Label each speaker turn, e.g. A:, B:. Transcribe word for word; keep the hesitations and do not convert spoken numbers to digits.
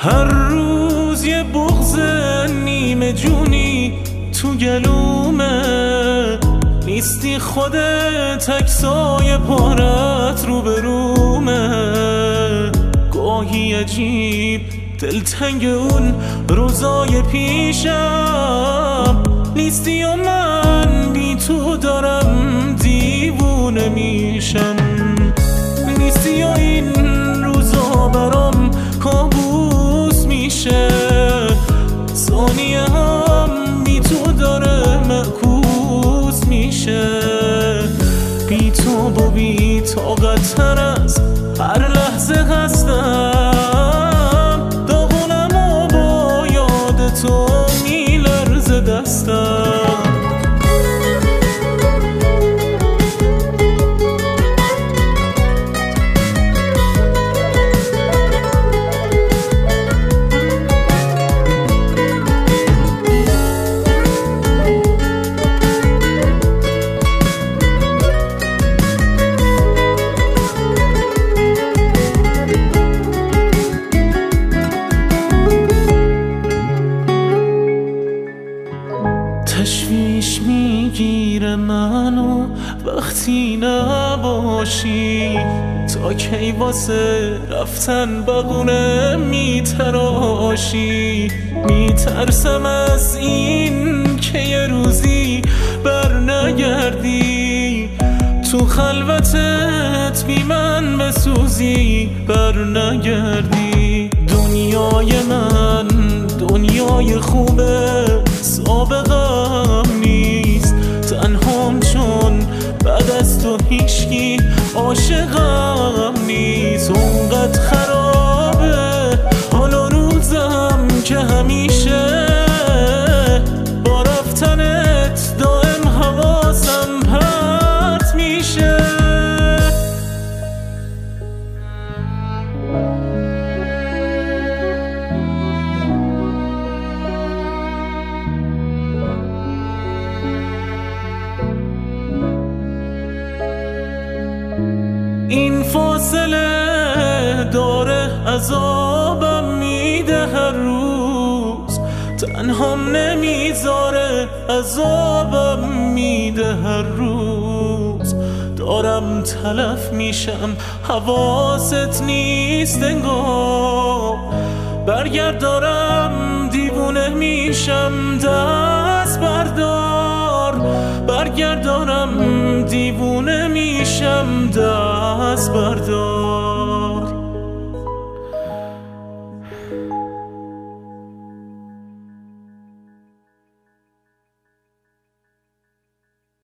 A: هر روز یه بغض نیمه جونی تو گلومه، نیستی خودت عکسای پارت رو برومه. گاهی عجیب دلتنگ اون روزای پیشم، نیستی و من بی تو دارم دیوونه میشم. نیستی و این روزا برام کابوس میشه، ثانیه هم بی تو داره معکوس میشه. بی تو با بی طاقت تر از هر لحظه هستم، داغونم و با یاد تو میلرزه دستم. تشویش میگیره منو وقتی نباشی، تا کی واسه رفتن بقونه میتراشی. میترسم از این که یه روزی بر نگردی، تو خلوتت بی من بسوزی بر نگردی. دنیای من دنیای خوبه، سابقم نیست، تنهام چون بعد از تو هیچکی عاشقم نیست. اونقدر خرابه حالا روزم که همیشه با رفتنت دائم حواسم پرت میشه. این فاصله داره عذابم میده هر روز، تنهام نمیذاره عذابم میده هر روز. دارم تلف میشم حواست نیست انگار، برگرد دارم دیوونه میشم دست بردار. برگرد دارم دیوونه میشم دست بردار.